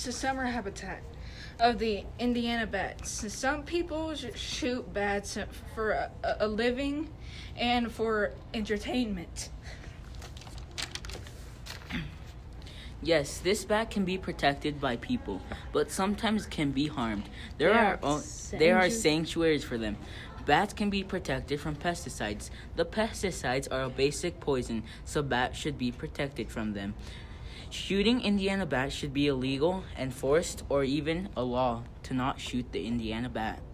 is the summer habitat of the Indiana bats. Some people shoot bats for a living and for entertainment. Yes, this bat can be protected by people, but sometimes can be harmed. There are sanctuaries for them. Bats can be protected from pesticides. The pesticides are a basic poison, so bats should be protected from them. Shooting Indiana bats should be illegal, enforced, or even a law to not shoot the Indiana bat.